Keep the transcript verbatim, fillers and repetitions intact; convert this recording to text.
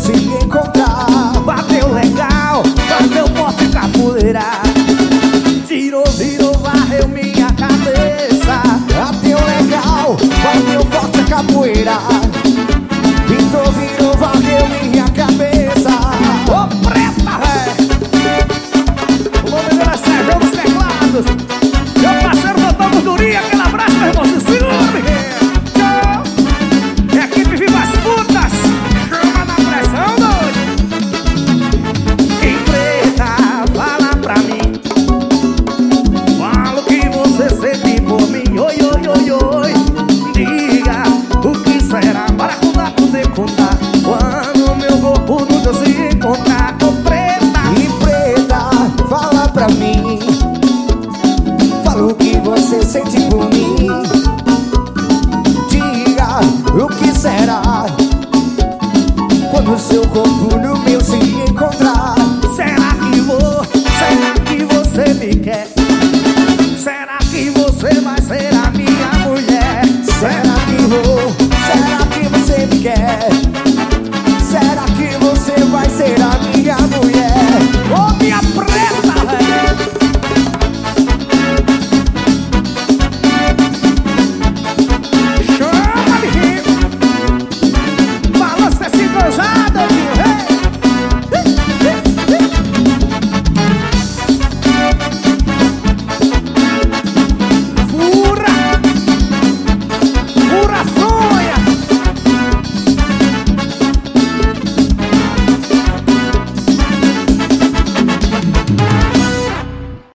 se encontrar. Bateu legal, bateu forte capoeira. Tirou, virou, varreu minha cabeça. Bateu legal, bateu forte a capoeira. Pintou, virou, varreu minha cabeça. Ô preta, é. O nome dela é Sérgio dos Teclados. Meu parceiro doutor Gordurinha, aquele abraço, meu irmão, se segura. Equipe Viva as Putas, chama na pressão, doido. Quem preta, fala pra mim. Fala o que você sente por mim. Oi, oi, oi, oi. Diga o que será para contar, poder contar. Quando meu corpo nunca se encontrar. Ô preta, E preta, fala pra mim. Fala o que você sente por mim. Diga o que será quando seu corpo no meu se encontrar.